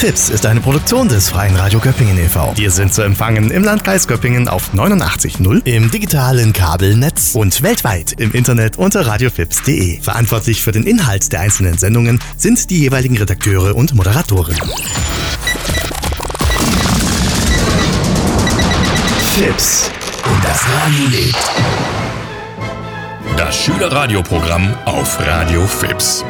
FiPS ist eine Produktion des Freien Radio Göppingen e.V. Wir sind zu empfangen im Landkreis Göppingen auf 89.0, im digitalen Kabelnetz und weltweit im Internet unter radiofips.de. Verantwortlich für den Inhalt der einzelnen Sendungen sind die jeweiligen Redakteure und Moderatoren. FiPS. Und das Radio lebt. Das Schülerradioprogramm auf Radio FiPS.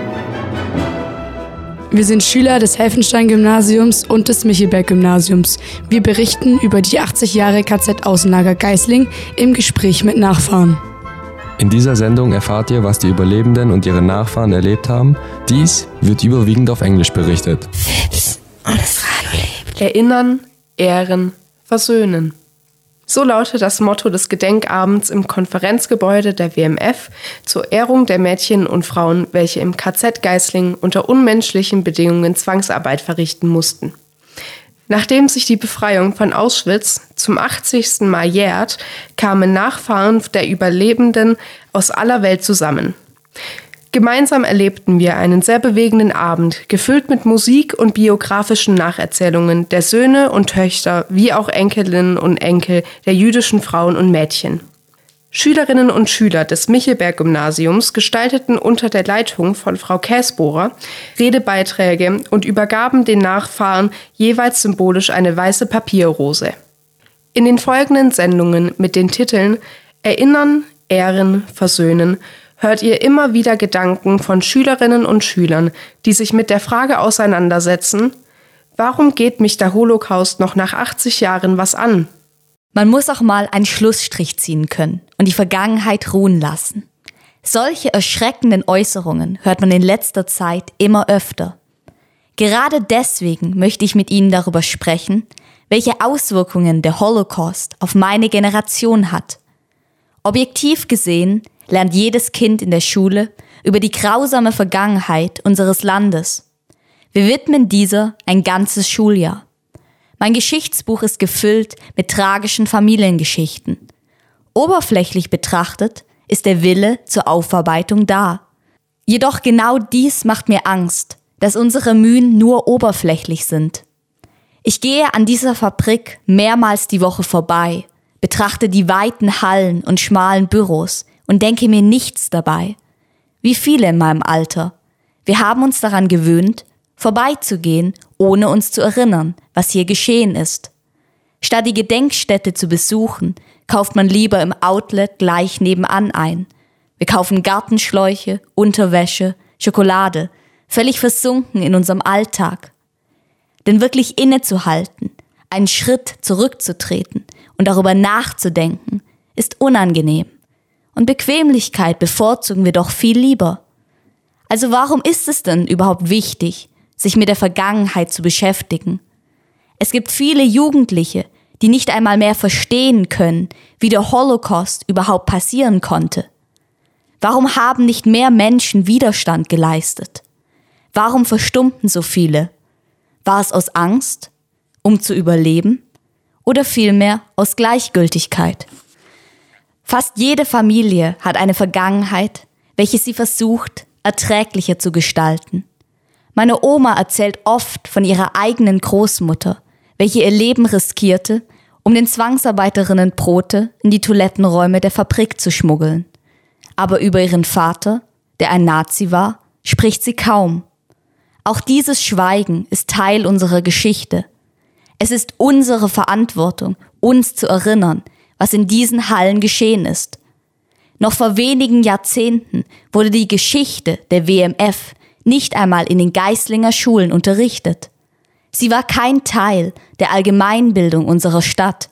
Wir sind Schüler des Helfenstein-Gymnasiums und des Michelberg-Gymnasiums. Wir berichten über die 80 Jahre KZ-Außenlager Geisling im Gespräch mit Nachfahren. In dieser Sendung erfahrt ihr, was die Überlebenden und ihre Nachfahren erlebt haben. Dies wird überwiegend auf Englisch berichtet. FiPS und das Radio lebt. Erinnern, ehren, versöhnen. So lautet das Motto des Gedenkabends im Konferenzgebäude der WMF zur Ehrung der Mädchen und Frauen, welche im KZ Geisling unter unmenschlichen Bedingungen Zwangsarbeit verrichten mussten. Nachdem sich die Befreiung von Auschwitz zum 80. Mal jährt, kamen Nachfahren der Überlebenden aus aller Welt zusammen. Gemeinsam erlebten wir einen sehr bewegenden Abend, gefüllt mit Musik und biografischen Nacherzählungen der Söhne und Töchter wie auch Enkelinnen und Enkel der jüdischen Frauen und Mädchen. Schülerinnen und Schüler des Michelberg-Gymnasiums gestalteten unter der Leitung von Frau Käsbohrer Redebeiträge und übergaben den Nachfahren jeweils symbolisch eine weiße Papierrose. In den folgenden Sendungen mit den Titeln Erinnern, Ehren, Versöhnen hört ihr immer wieder Gedanken von Schülerinnen und Schülern, die sich mit der Frage auseinandersetzen, warum geht mich der Holocaust noch nach 80 Jahren was an? Man muss auch mal einen Schlussstrich ziehen können und die Vergangenheit ruhen lassen. Solche erschreckenden Äußerungen hört man in letzter Zeit immer öfter. Gerade deswegen möchte ich mit Ihnen darüber sprechen, welche Auswirkungen der Holocaust auf meine Generation hat. Objektiv gesehen lernt jedes Kind in der Schule über die grausame Vergangenheit unseres Landes. Wir widmen dieser ein ganzes Schuljahr. Mein Geschichtsbuch ist gefüllt mit tragischen Familiengeschichten. Oberflächlich betrachtet ist der Wille zur Aufarbeitung da. Jedoch genau dies macht mir Angst, dass unsere Mühen nur oberflächlich sind. Ich gehe an dieser Fabrik mehrmals die Woche vorbei, betrachte die weiten Hallen und schmalen Büros und denke mir nichts dabei. Wie viele in meinem Alter. Wir haben uns daran gewöhnt, vorbeizugehen, ohne uns zu erinnern, was hier geschehen ist. Statt die Gedenkstätte zu besuchen, kauft man lieber im Outlet gleich nebenan ein. Wir kaufen Gartenschläuche, Unterwäsche, Schokolade, völlig versunken in unserem Alltag. Denn wirklich innezuhalten, einen Schritt zurückzutreten und darüber nachzudenken, ist unangenehm. Und Bequemlichkeit bevorzugen wir doch viel lieber. Also warum ist es denn überhaupt wichtig, sich mit der Vergangenheit zu beschäftigen? Es gibt viele Jugendliche, die nicht einmal mehr verstehen können, wie der Holocaust überhaupt passieren konnte. Warum haben nicht mehr Menschen Widerstand geleistet? Warum verstummten so viele? War es aus Angst, um zu überleben, oder vielmehr aus Gleichgültigkeit? Fast jede Familie hat eine Vergangenheit, welche sie versucht, erträglicher zu gestalten. Meine Oma erzählt oft von ihrer eigenen Großmutter, welche ihr Leben riskierte, um den Zwangsarbeiterinnen Brote in die Toilettenräume der Fabrik zu schmuggeln. Aber über ihren Vater, der ein Nazi war, spricht sie kaum. Auch dieses Schweigen ist Teil unserer Geschichte. Es ist unsere Verantwortung, uns zu erinnern, was in diesen Hallen geschehen ist. Noch vor wenigen Jahrzehnten wurde die Geschichte der WMF nicht einmal in den Geislinger Schulen unterrichtet. Sie war kein Teil der Allgemeinbildung unserer Stadt.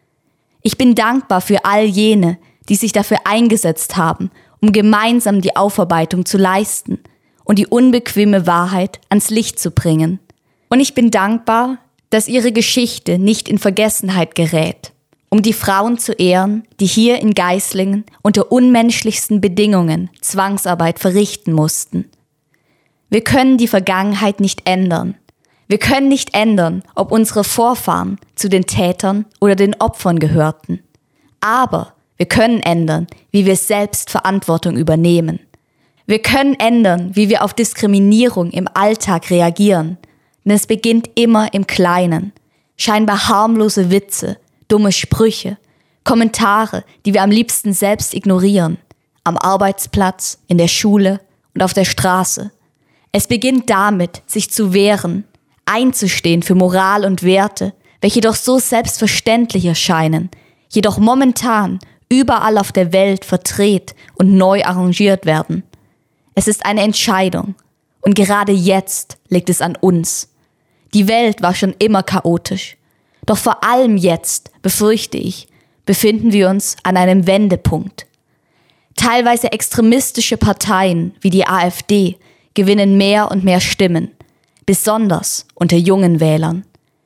Ich bin dankbar für all jene, die sich dafür eingesetzt haben, um gemeinsam die Aufarbeitung zu leisten und die unbequeme Wahrheit ans Licht zu bringen. Und ich bin dankbar, dass ihre Geschichte nicht in Vergessenheit gerät, um die Frauen zu ehren, die hier in Geislingen unter unmenschlichsten Bedingungen Zwangsarbeit verrichten mussten. Wir können die Vergangenheit nicht ändern. Wir können nicht ändern, ob unsere Vorfahren zu den Tätern oder den Opfern gehörten. Aber wir können ändern, wie wir selbst Verantwortung übernehmen. Wir können ändern, wie wir auf Diskriminierung im Alltag reagieren, Denn es beginnt immer im Kleinen. Scheinbar harmlose Witze, dumme Sprüche, Kommentare, die wir am liebsten selbst ignorieren. Am Arbeitsplatz, in der Schule und auf der Straße. Es beginnt damit, sich zu wehren, einzustehen für Moral und Werte, welche doch so selbstverständlich erscheinen, jedoch momentan überall auf der Welt verdreht und neu arrangiert werden. Es ist eine Entscheidung und gerade jetzt liegt es an uns. Die Welt war schon immer chaotisch, doch vor allem jetzt, befürchte ich, befinden wir uns an einem Wendepunkt. Teilweise extremistische Parteien wie die AfD gewinnen mehr und mehr Stimmen, besonders unter jungen Wählern.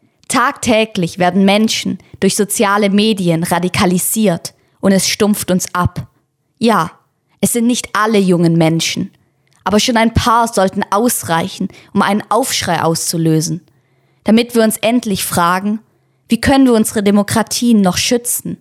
Tagtäglich werden Menschen durch soziale Medien radikalisiert und es stumpft uns ab. Ja, es sind nicht alle jungen Menschen, aber schon ein paar sollten ausreichen, um einen Aufschrei auszulösen, damit wir uns endlich fragen, wie können wir unsere Demokratien noch schützen?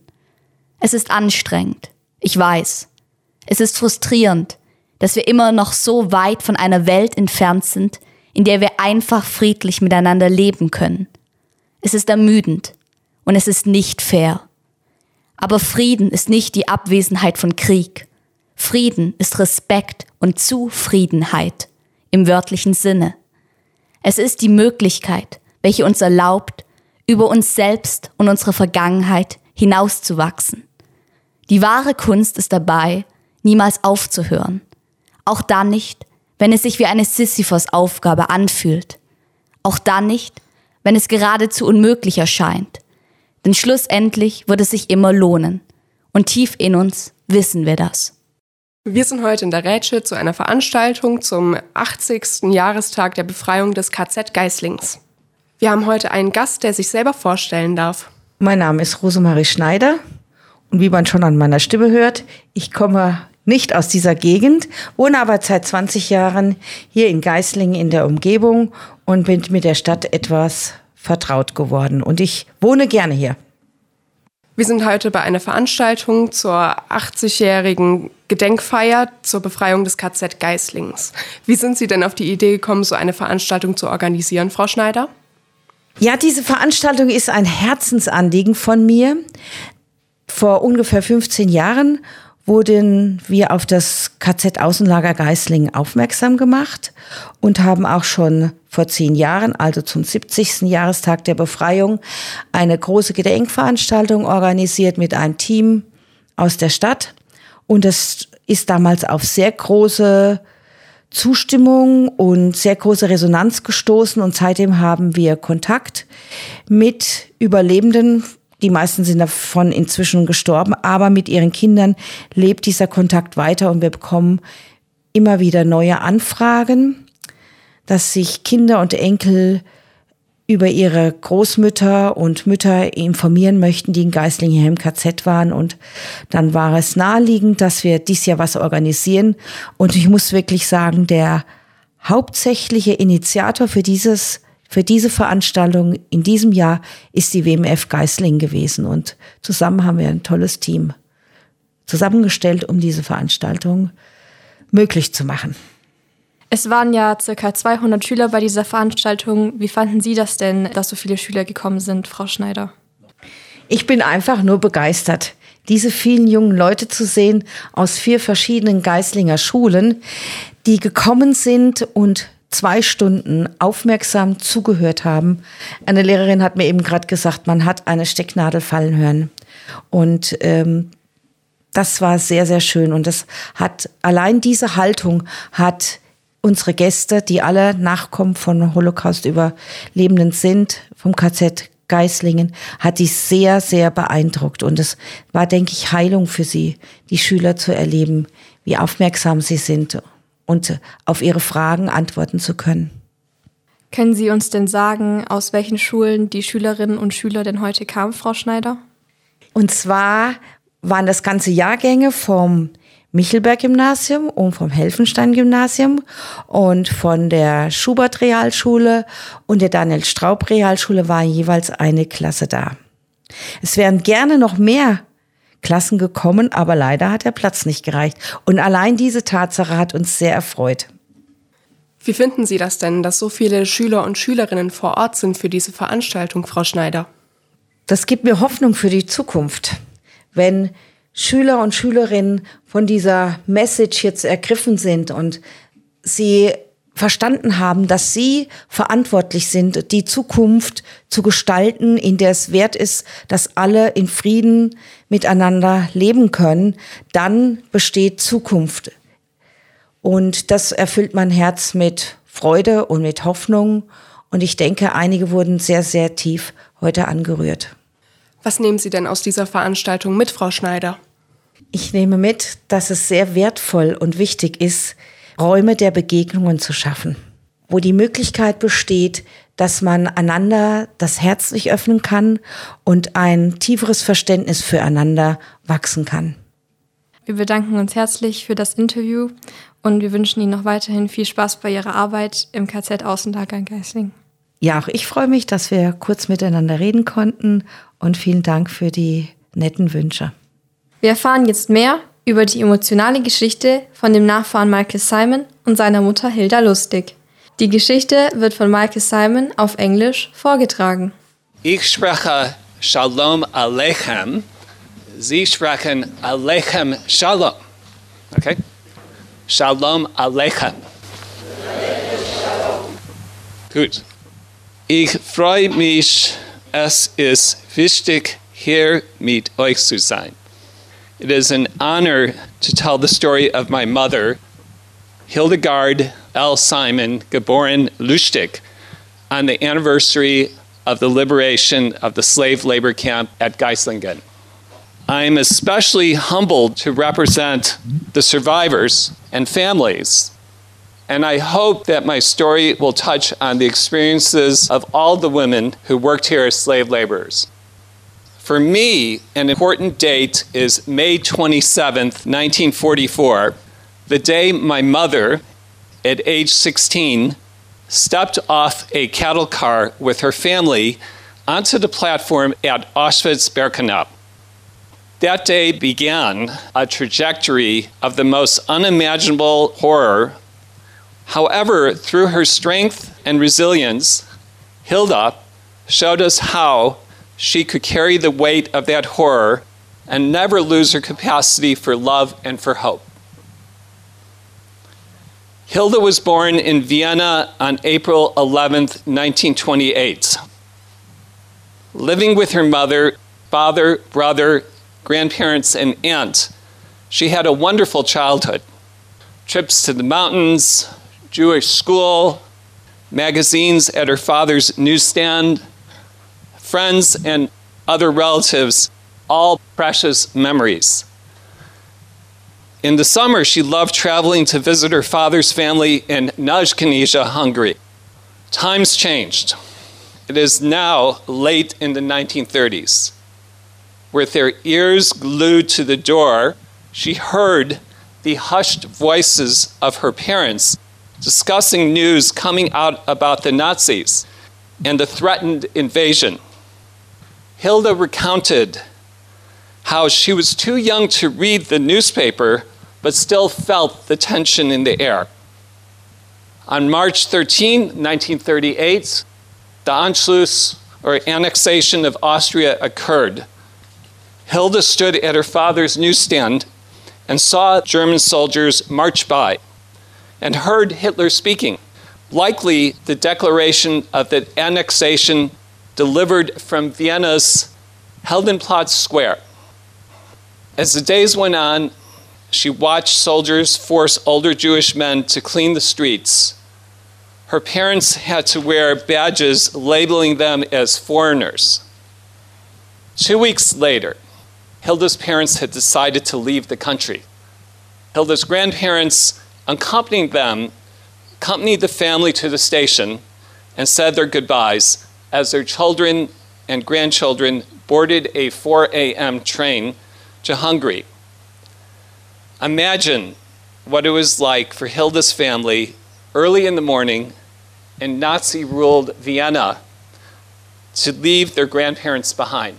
Es ist anstrengend, ich weiß. Es ist frustrierend, dass wir immer noch so weit von einer Welt entfernt sind, in der wir einfach friedlich miteinander leben können. Es ist ermüdend und es ist nicht fair. Aber Frieden ist nicht die Abwesenheit von Krieg. Frieden ist Respekt und Zufriedenheit im wörtlichen Sinne. Es ist die Möglichkeit, welche uns erlaubt, über uns selbst und unsere Vergangenheit hinauszuwachsen. Die wahre Kunst ist dabei, niemals aufzuhören. Auch dann nicht, wenn es sich wie eine Sisyphos-Aufgabe anfühlt. Auch dann nicht, wenn es geradezu unmöglich erscheint. Denn schlussendlich wird es sich immer lohnen. Und tief in uns wissen wir das. Wir sind heute in der Rätsche zu einer Veranstaltung zum 80. Jahrestag der Befreiung des KZ Geislings. Wir haben heute einen Gast, der sich selber vorstellen darf. Mein Name ist Rosemarie Schneider und wie man schon an meiner Stimme hört, ich komme nicht aus dieser Gegend, wohne aber seit 20 Jahren hier in Geislingen in der Umgebung und bin mit der Stadt etwas vertraut geworden. Und ich wohne gerne hier. Wir sind heute bei einer Veranstaltung zur 80-jährigen Gedenkfeier zur Befreiung des KZ Geislings. Wie sind Sie denn auf die Idee gekommen, so eine Veranstaltung zu organisieren, Frau Schneider? Ja, diese Veranstaltung ist ein Herzensanliegen von mir. Vor ungefähr 15 Jahren wurden wir auf das KZ-Außenlager Geislingen aufmerksam gemacht und haben auch schon vor 10 Jahren, also zum 70. Jahrestag der Befreiung, eine große Gedenkveranstaltung organisiert mit einem Team aus der Stadt. Und das ist damals auf sehr große Zustimmung und sehr große Resonanz gestoßen. Und seitdem haben wir Kontakt mit Überlebenden. Die meisten sind davon inzwischen gestorben, aber mit ihren Kindern lebt dieser Kontakt weiter und wir bekommen immer wieder neue Anfragen, dass sich Kinder und Enkel über ihre Großmütter und Mütter informieren möchten, die in Geislingen hier im KZ waren. Und dann war es naheliegend, dass wir dieses Jahr was organisieren. Und ich muss wirklich sagen, der hauptsächliche Initiator für diese Veranstaltung in diesem Jahr ist die WMF Geislingen gewesen. Und zusammen haben wir ein tolles Team zusammengestellt, um diese Veranstaltung möglich zu machen. Es waren ja ca. 200 Schüler bei dieser Veranstaltung. Wie fanden Sie das denn, dass so viele Schüler gekommen sind, Frau Schneider? Ich bin einfach nur begeistert, diese vielen jungen Leute zu sehen aus 4 verschiedenen Geislinger Schulen, die gekommen sind und 2 Stunden aufmerksam zugehört haben. Eine Lehrerin hat mir eben gerade gesagt, man hat eine Stecknadel fallen hören. Und das war sehr, sehr schön. Und allein diese Haltung hat unsere Gäste, die alle Nachkommen von Holocaust-Überlebenden sind, vom KZ Geislingen, hat die sehr, sehr beeindruckt. Und es war, denke ich, Heilung für sie, die Schüler zu erleben, wie aufmerksam sie sind und auf ihre Fragen antworten zu können. Können Sie uns denn sagen, aus welchen Schulen die Schülerinnen und Schüler denn heute kamen, Frau Schneider? Und zwar waren das ganze Jahrgänge vom Michelberg-Gymnasium und vom Helfenstein-Gymnasium und von der Schubert-Realschule und der Daniel-Straub-Realschule war jeweils eine Klasse da. Es wären gerne noch mehr Klassen gekommen, aber leider hat der Platz nicht gereicht. Und allein diese Tatsache hat uns sehr erfreut. Wie finden Sie das denn, dass so viele Schüler und Schülerinnen vor Ort sind für diese Veranstaltung, Frau Schneider? Das gibt mir Hoffnung für die Zukunft. Wenn Schüler und Schülerinnen von dieser Message jetzt ergriffen sind und sie verstanden haben, dass sie verantwortlich sind, die Zukunft zu gestalten, in der es wert ist, dass alle in Frieden miteinander leben können, dann besteht Zukunft. Und das erfüllt mein Herz mit Freude und mit Hoffnung. Und ich denke, einige wurden sehr, sehr tief heute angerührt. Was nehmen Sie denn aus dieser Veranstaltung mit, Frau Schneider? Ich nehme mit, dass es sehr wertvoll und wichtig ist, Räume der Begegnungen zu schaffen, wo die Möglichkeit besteht, dass man einander das Herz sich öffnen kann und ein tieferes Verständnis füreinander wachsen kann. Wir bedanken uns herzlich für das Interview und wir wünschen Ihnen noch weiterhin viel Spaß bei Ihrer Arbeit im KZ Außenlager in Geislingen. Ja, auch ich freue mich, dass wir kurz miteinander reden konnten und vielen Dank für die netten Wünsche. Wir erfahren jetzt mehr über die emotionale Geschichte von dem Nachfahren Michael Simon und seiner Mutter Hilda Lustig. Die Geschichte wird von Michael Simon auf Englisch vorgetragen. Ich spreche Shalom Aleichem. Sie sprechen Aleichem Shalom. Okay? Shalom Aleichem. Gut. Ich freue mich, es ist wichtig, hier mit euch zu sein. It is an honor to tell the story of my mother, Hildegard L. Simon, geboren Lustig, on the anniversary of the liberation of the slave labor camp at Geislingen. I am especially humbled to represent the survivors and families, and I hope that my story will touch on the experiences of all the women who worked here as slave laborers. For me, an important date is May 27th, 1944, the day my mother, at age 16, stepped off a cattle car with her family onto the platform at Auschwitz-Birkenau. That day began a trajectory of the most unimaginable horror. However, through her strength and resilience, Hilda showed us how she could carry the weight of that horror and never lose her capacity for love and for hope. Hilda was born in Vienna on April 11th, 1928. Living with her mother, father, brother, grandparents, and aunt, she had a wonderful childhood. Trips to the mountains, Jewish school, magazines at her father's newsstand, friends and other relatives, all precious memories. In the summer, she loved traveling to visit her father's family in Nagykanizsa, Hungary. Times changed. It is now late in the 1930s. With their ears glued to the door, she heard the hushed voices of her parents discussing news coming out about the Nazis and the threatened invasion. Hilda recounted how she was too young to read the newspaper, but still felt the tension in the air. On March 13, 1938, the Anschluss, or annexation of Austria, occurred. Hilda stood at her father's newsstand and saw German soldiers march by and heard Hitler speaking, likely the declaration of the annexation delivered from Vienna's Heldenplatz Square. As the days went on, she watched soldiers force older Jewish men to clean the streets. Her parents had to wear badges labeling them as foreigners. 2 weeks later, Hilda's parents had decided to leave the country. Hilda's grandparents accompanied the family to the station and said their goodbyes as their children and grandchildren boarded a 4 a.m. train to Hungary. Imagine what it was like for Hilda's family early in the morning in Nazi-ruled Vienna to leave their grandparents behind.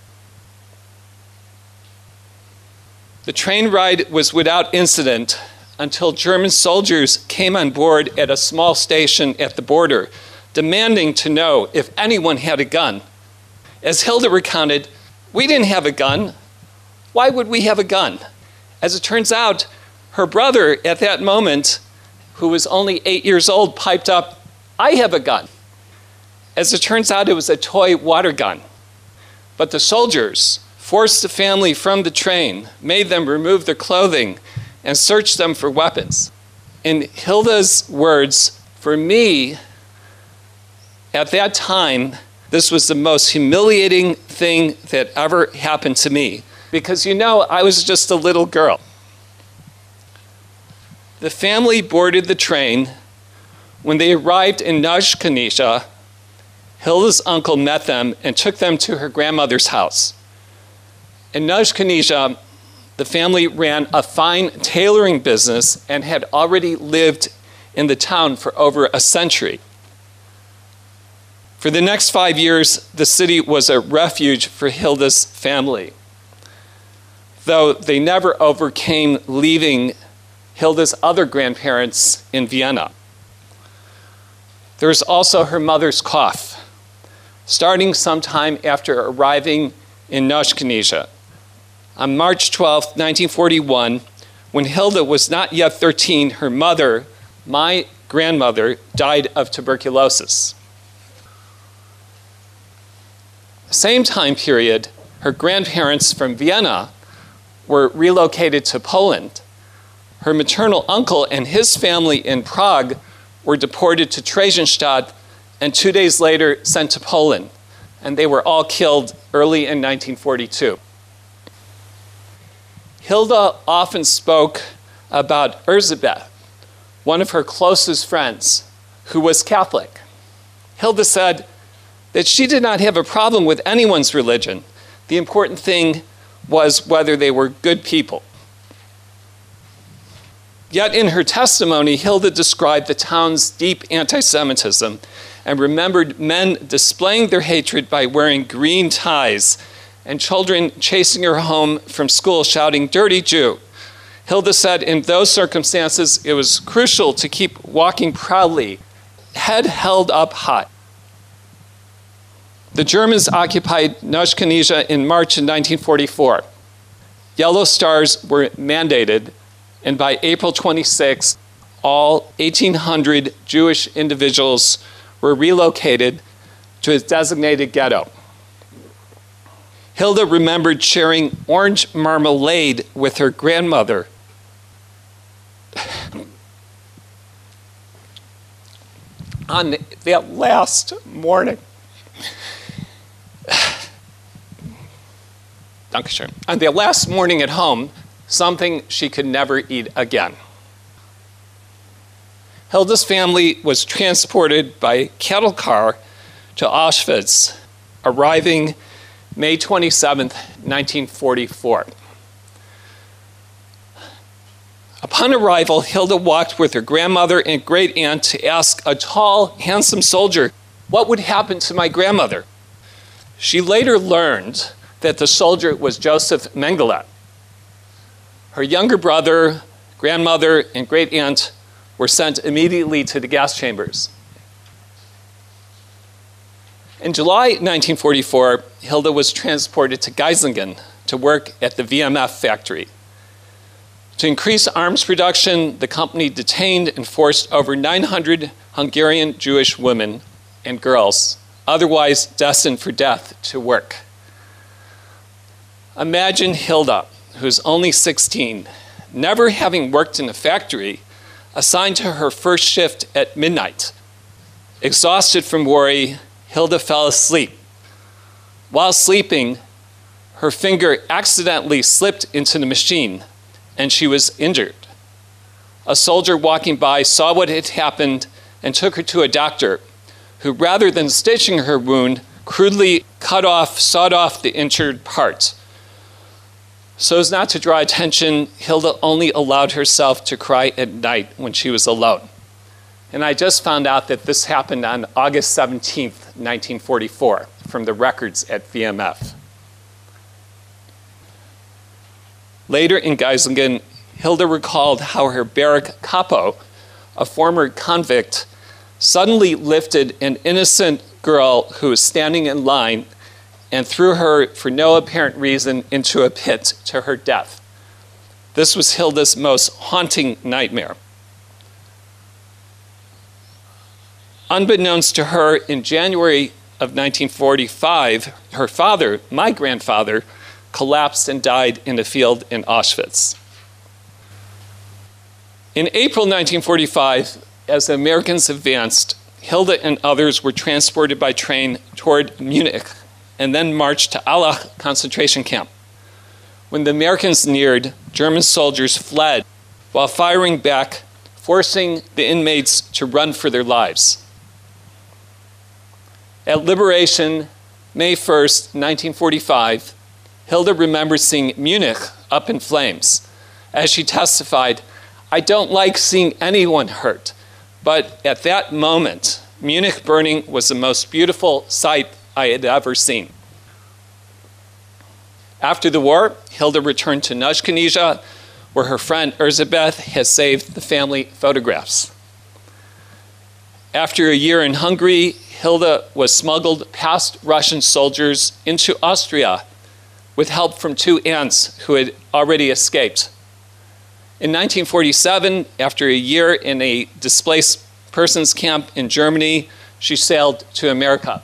The train ride was without incident until German soldiers came on board at a small station at the border, demanding to know if anyone had a gun. As Hilda recounted, "We didn't have a gun. Why would we have a gun?" As it turns out, her brother at that moment, who was only 8 years old, piped up, "I have a gun." As it turns out, it was a toy water gun. But the soldiers forced the family from the train, made them remove their clothing, and searched them for weapons. In Hilda's words, "For me, at that time, this was the most humiliating thing that ever happened to me, because I was just a little girl." The family boarded the train. When they arrived in Nozhd, Hilda's uncle met them and took them to her grandmother's house. In Nozhd, the family ran a fine tailoring business and had already lived in the town for over a century. For the next 5 years, the city was a refuge for Hilda's family, though they never overcame leaving Hilda's other grandparents in Vienna. There was also her mother's cough, starting sometime after arriving in Nozhd. On March 12, 1941, when Hilda was not yet 13, her mother, my grandmother, died of tuberculosis. Same time period, her grandparents from Vienna were relocated to Poland. Her maternal uncle and his family in Prague were deported to Theresienstadt and 2 days later sent to Poland, and they were all killed early in 1942. Hilda often spoke about Erzsébet, one of her closest friends, who was Catholic. Hilda said that she did not have a problem with anyone's religion. The important thing was whether they were good people. Yet in her testimony, Hilda described the town's deep anti-Semitism and remembered men displaying their hatred by wearing green ties and children chasing her home from school shouting, "Dirty Jew." Hilda said in those circumstances, it was crucial to keep walking proudly, head held up high. The Germans occupied Nozhd in March of 1944. Yellow stars were mandated, and by April 26, all 1,800 Jewish individuals were relocated to a designated ghetto. Hilda remembered sharing orange marmalade with her grandmother. On that last morning, on the last morning at home, something she could never eat again. Hilda's family was transported by cattle car to Auschwitz, arriving May 27, 1944. Upon arrival, Hilda walked with her grandmother and great aunt to ask a tall, handsome soldier what would happen to my grandmother. She later learned that the soldier was Joseph Mengele. Her younger brother, grandmother, and great aunt were sent immediately to the gas chambers. In July 1944, Hilda was transported to Geislingen to work at the VMF factory. To increase arms production, the company detained and forced over 900 Hungarian Jewish women and girls, otherwise destined for death, to work. Imagine Hilda, who's only 16, never having worked in a factory, assigned to her first shift at midnight. Exhausted from worry, Hilda fell asleep. While sleeping, her finger accidentally slipped into the machine, and she was injured. A soldier walking by saw what had happened and took her to a doctor, who, rather than stitching her wound, crudely sawed off the injured part. So as not to draw attention, Hilda only allowed herself to cry at night when she was alone. And I just found out that this happened on August 17th, 1944, from the records at VMF. Later in Geislingen, Hilda recalled how her barrack capo, a former convict, suddenly lifted an innocent girl who was standing in line and threw her, for no apparent reason, into a pit to her death. This was Hilda's most haunting nightmare. Unbeknownst to her, in January of 1945, her father, my grandfather, collapsed and died in a field in Auschwitz. In April 1945, as the Americans advanced, Hilda and others were transported by train toward Munich and then marched to Allach concentration camp. When the Americans neared, German soldiers fled while firing back, forcing the inmates to run for their lives. At liberation, May 1st, 1945, Hilda remembers seeing Munich up in flames. As she testified, "I don't like seeing anyone hurt, but at that moment, Munich burning was the most beautiful sight I had ever seen." After the war, Hilda returned to Nuzhkynizha, where her friend Erzsébet has saved the family photographs. After a year in Hungary, Hilda was smuggled past Russian soldiers into Austria with help from two aunts who had already escaped. In 1947, after a year in a displaced persons camp in Germany, she sailed to America.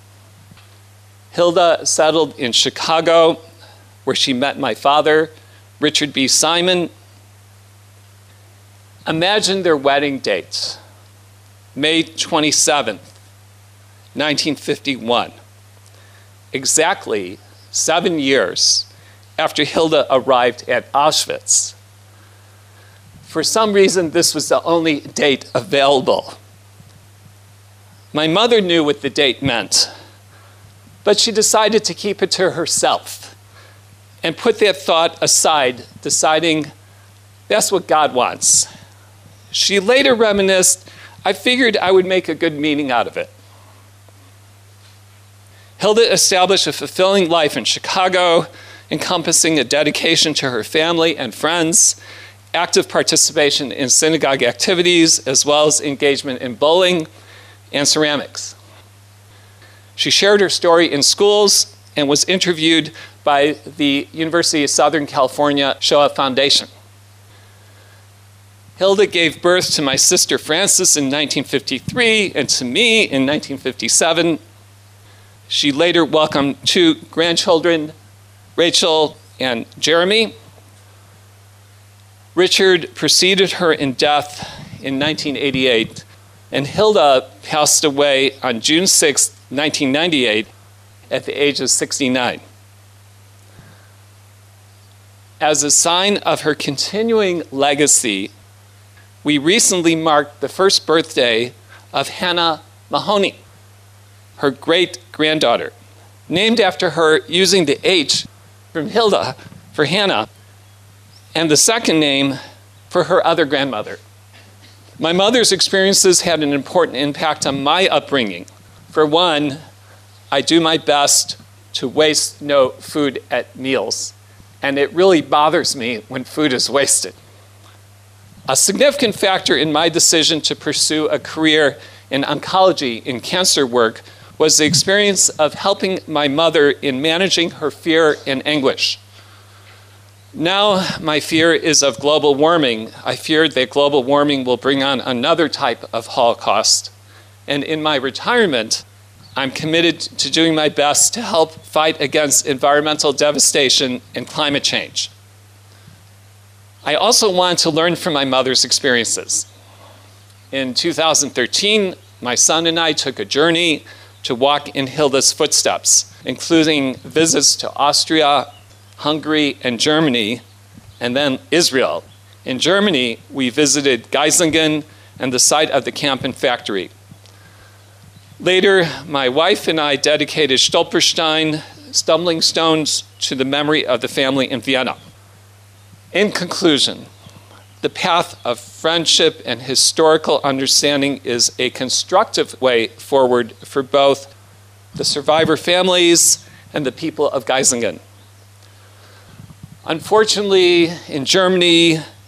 Hilda settled in Chicago, where she met my father, Richard B. Simon. Imagine their wedding dates, May 27th, 1951, exactly 7 years after Hilda arrived at Auschwitz. For some reason, this was the only date available. My mother knew what the date meant, but she decided to keep it to herself and put that thought aside, deciding that's what God wants. She later reminisced, "I figured I would make a good meeting out of it." Hilda established a fulfilling life in Chicago, encompassing a dedication to her family and friends, active participation in synagogue activities, as well as engagement in bowling and ceramics. She shared her story in schools and was interviewed by the University of Southern California Shoah Foundation. Hilda gave birth to my sister Frances in 1953 and to me in 1957. She later welcomed two grandchildren, Rachel and Jeremy. Richard preceded her in death in 1988, and Hilda passed away on June 6, 1998, at the age of 69. As a sign of her continuing legacy, we recently marked the first birthday of Hannah Mahoney, her great-granddaughter, named after her using the H from Hilda for Hannah, and the second name for her other grandmother. My mother's experiences had an important impact on my upbringing. For one, I do my best to waste no food at meals, and it really bothers me when food is wasted. A significant factor in my decision to pursue a career in oncology, in cancer work, was the experience of helping my mother in managing her fear and anguish. Now my fear is of global warming. I fear that global warming will bring on another type of Holocaust. And in my retirement, I'm committed to doing my best to help fight against environmental devastation and climate change. I also want to learn from my mother's experiences. In 2013, my son and I took a journey to walk in Hilda's footsteps, including visits to Austria, Hungary, and Germany, and then Israel. In Germany, we visited Geislingen and the site of the camp and factory. Later, my wife and I dedicated Stolperstein, stumbling stones, to the memory of the family in Vienna. In conclusion, the path of friendship and historical understanding is a constructive way forward for both the survivor families and the people of Geislingen. Unfortunately, in Germany,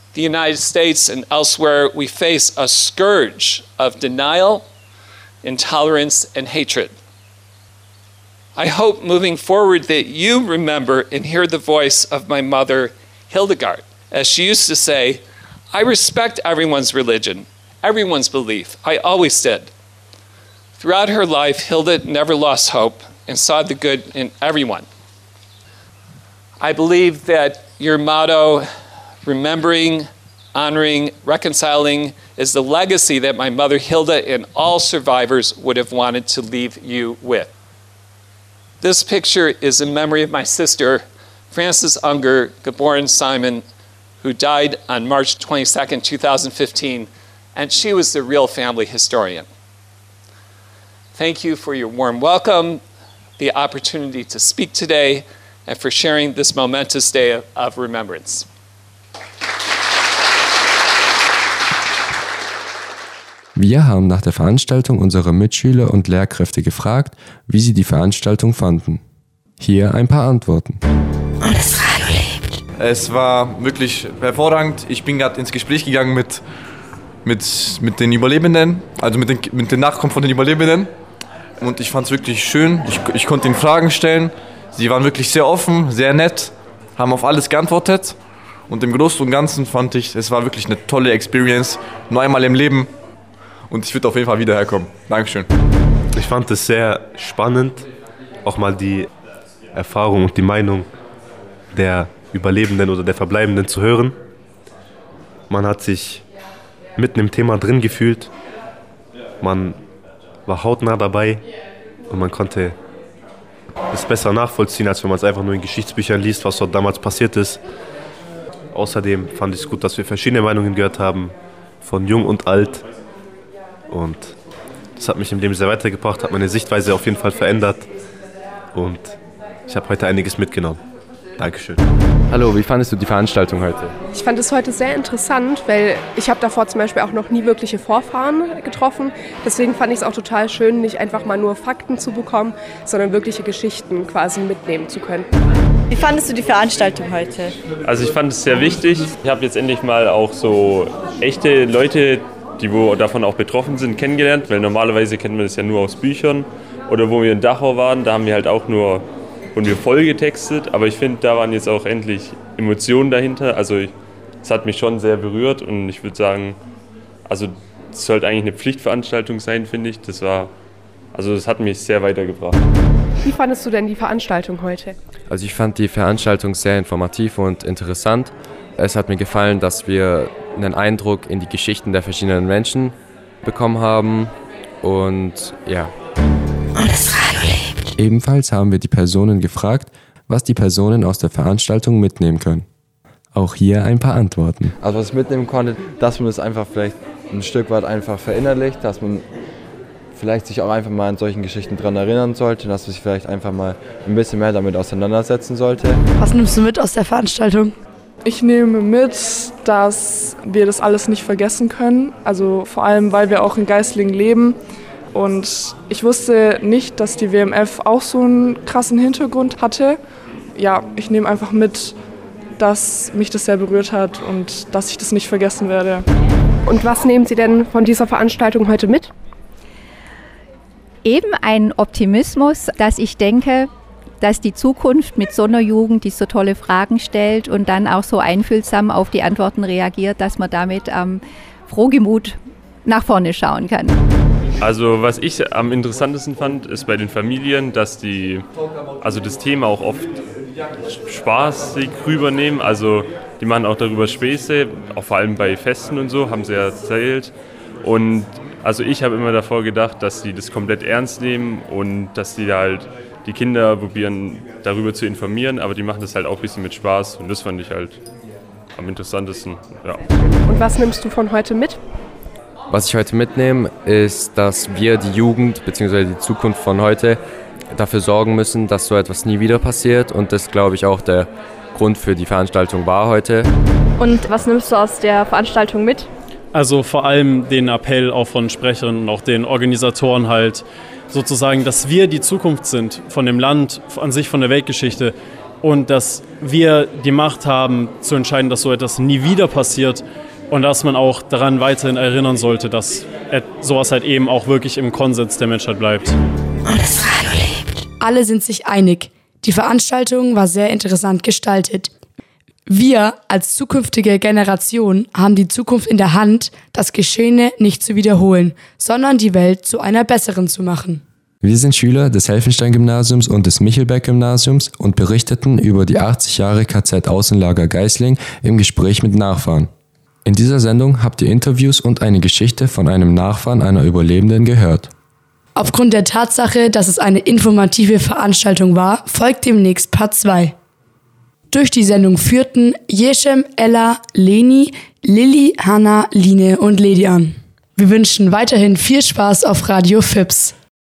the United States and elsewhere, we face a scourge of denial, intolerance, and hatred. I hope moving forward that you remember and hear the voice of my mother, Hildegard. As she used to say, I respect everyone's religion, everyone's belief. I always did. Throughout her life, Hilda never lost hope and saw the good in everyone. I believe that your motto, remembering, honoring, reconciling, is the legacy that my mother Hilda and all survivors would have wanted to leave you with. This picture is in memory of my sister, Frances Unger, geboren Simon, who died on March 22nd, 2015, and she was the real family historian. Thank you for your warm welcome, the opportunity to speak today, and for sharing this momentous day of remembrance. Wir haben nach der Veranstaltung unsere Mitschüler und Lehrkräfte gefragt, wie sie die Veranstaltung fanden. Hier ein paar Antworten. Und das Radio lebt. Es war wirklich hervorragend. Ich bin gerade ins Gespräch gegangen mit den Überlebenden, also mit den Nachkommen von den Überlebenden. Und ich fand es wirklich schön. Ich konnte ihnen Fragen stellen. Sie waren wirklich sehr offen, sehr nett, haben auf alles geantwortet. Und im Großen und Ganzen fand ich, es war wirklich eine tolle Experience. Nur einmal im Leben. Und ich würde auf jeden Fall wieder herkommen. Dankeschön. Ich fand es sehr spannend, auch mal die Erfahrung und die Meinung der Überlebenden oder der Verbleibenden zu hören. Man hat sich mitten im Thema drin gefühlt. Man war hautnah dabei und man konnte es besser nachvollziehen, als wenn man es einfach nur in Geschichtsbüchern liest, was dort damals passiert ist. Außerdem fand ich es gut, dass wir verschiedene Meinungen gehört haben, von jung und alt. Und das hat mich im Leben sehr weitergebracht, hat meine Sichtweise auf jeden Fall verändert. Und ich habe heute einiges mitgenommen. Dankeschön. Hallo, wie fandest du die Veranstaltung heute? Ich fand es heute sehr interessant, weil ich habe davor zum Beispiel auch noch nie wirkliche Vorfahren getroffen. Deswegen fand ich es auch total schön, nicht einfach mal nur Fakten zu bekommen, sondern wirkliche Geschichten quasi mitnehmen zu können. Wie fandest du die Veranstaltung heute? Also ich fand es sehr wichtig. Ich habe jetzt endlich mal auch so echte Leute, die wo davon auch betroffen sind, kennengelernt, weil normalerweise kennt man das ja nur aus Büchern. Oder wo wir in Dachau waren, da haben wir halt auch nur und wir voll getextet, aber ich finde, da waren jetzt auch endlich Emotionen dahinter. Also es hat mich schon sehr berührt und ich würde sagen, also es sollte eigentlich eine Pflichtveranstaltung sein, finde ich. Das hat mich sehr weitergebracht. Wie fandest du denn die Veranstaltung heute? Also ich fand die Veranstaltung sehr informativ und interessant. Es hat mir gefallen, dass wir einen Eindruck in die Geschichten der verschiedenen Menschen bekommen haben und ja. Und das Radio lebt. Ebenfalls haben wir die Personen gefragt, was die Personen aus der Veranstaltung mitnehmen können. Auch hier ein paar Antworten. Also was ich mitnehmen konnte, dass man es einfach vielleicht ein Stück weit einfach verinnerlicht, dass man vielleicht sich auch einfach mal an solchen Geschichten dran erinnern sollte, dass man sich vielleicht einfach mal ein bisschen mehr damit auseinandersetzen sollte. Was nimmst du mit aus der Veranstaltung? Ich nehme mit, dass wir das alles nicht vergessen können, also vor allem, weil wir auch in Geislingen leben. Und ich wusste nicht, dass die WMF auch so einen krassen Hintergrund hatte. Ja, ich nehme einfach mit, dass mich das sehr berührt hat und dass ich das nicht vergessen werde. Und was nehmen Sie denn von dieser Veranstaltung heute mit? Eben ein Optimismus, dass ich denke, dass die Zukunft mit so einer Jugend, die so tolle Fragen stellt und dann auch so einfühlsam auf die Antworten reagiert, dass man damit frohgemut nach vorne schauen kann. Also was ich am interessantesten fand, ist bei den Familien, dass das Thema auch oft spaßig rübernehmen. Also die machen auch darüber Späße, auch vor allem bei Festen und so, haben sie erzählt. Und also ich habe immer davor gedacht, dass sie das komplett ernst nehmen und dass sie halt die Kinder probieren, darüber zu informieren, aber die machen das halt auch ein bisschen mit Spaß und das fand ich halt am interessantesten. Ja. Und was nimmst du von heute mit? Was ich heute mitnehme, ist, dass wir die Jugend bzw. die Zukunft von heute dafür sorgen müssen, dass so etwas nie wieder passiert und das, glaube ich, auch der Grund für die Veranstaltung war heute. Und was nimmst du aus der Veranstaltung mit? Also vor allem den Appell auch von Sprechern und auch den Organisatoren halt sozusagen, dass wir die Zukunft sind von dem Land, an sich von der Weltgeschichte. und dass wir die Macht haben, zu entscheiden, dass so etwas nie wieder passiert und dass man auch daran weiterhin erinnern sollte, dass sowas halt eben auch wirklich im Konsens der Menschheit bleibt. Und das Radio lebt. Alle sind sich einig. Die Veranstaltung war sehr interessant gestaltet. Wir als zukünftige Generation haben die Zukunft in der Hand, das Geschehene nicht zu wiederholen, sondern die Welt zu einer besseren zu machen. Wir sind Schüler des Helfenstein-Gymnasiums und des Michelberg-Gymnasiums und berichteten über die 80 Jahre KZ-Außenlager Geisling im Gespräch mit Nachfahren. In dieser Sendung habt ihr Interviews und eine Geschichte von einem Nachfahren einer Überlebenden gehört. Aufgrund der Tatsache, dass es eine informative Veranstaltung war, folgt demnächst Part 2. Durch die Sendung führten Jeshem, Ella, Leni, Lilly, Hanna, Line und Ledian. Wir wünschen weiterhin viel Spaß auf Radio FIPS.